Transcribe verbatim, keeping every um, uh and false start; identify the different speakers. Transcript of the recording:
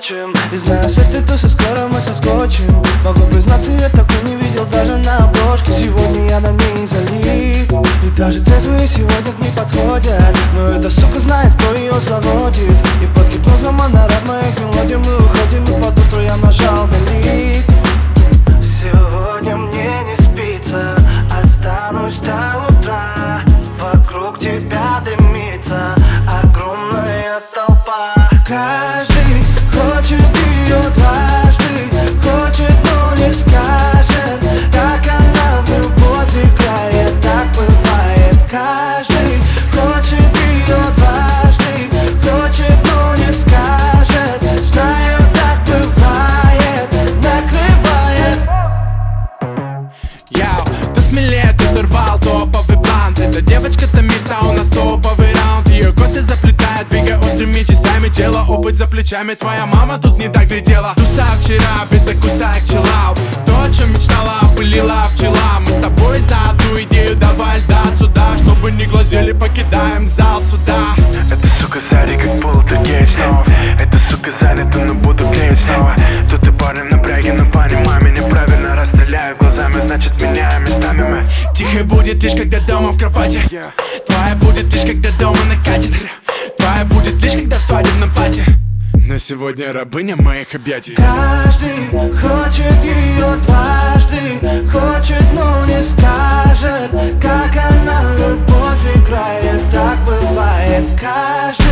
Speaker 1: скотчем. И знаю, с этой тусы скоро мы соскочим. Могу признаться, я такой не видел даже на обложке. Сегодня я на ней залип, и даже трезвые сегодня не подходят. Но эта сука знает, кто ее заводит. И под гипнозом она рад моих мелодий. Мы уходим, и под утро я нажал delete. Сегодня мне не спится, останусь до утра. Вокруг тебя дымится огромная толпа. Каждый хочет ее дважды, хочет, но не скажет, как она в любовь играет, так бывает. Каждый хочет ее дважды, хочет, но не скажет, знаю, так бывает, накрывает.
Speaker 2: Яу, кто смелее, тот урвал топовый блант. Эта девочка томится, у нас топовый раунд. Ее косы заплетает, двигая острыми частями тела. Опыт за плечами, твоя мама тут не так глядела. Туса вчера, без закуса чиллаут. То, о чем мечтала, опылила пчела. Мы с тобой за одну идею, давай льда сюда. Чтобы не глазели, покидаем зал суда.
Speaker 3: Эта сука сзади как полтергейст снова. Эта сука занята, но буду клеить снова. Тут и пары напряги, но понимай меня правильно. Расстреляю глазами, значит меняем местами мы.
Speaker 2: Тихо будет лишь когда дома в кровати. Твоя будет лишь когда дома накатит. Твоя будет лишь когда в свадебном платье. Но сегодня рабыня моих объятий.
Speaker 1: Каждый хочет ее дважды, хочет, но не скажет, как она в любовь играет, так бывает. Каждый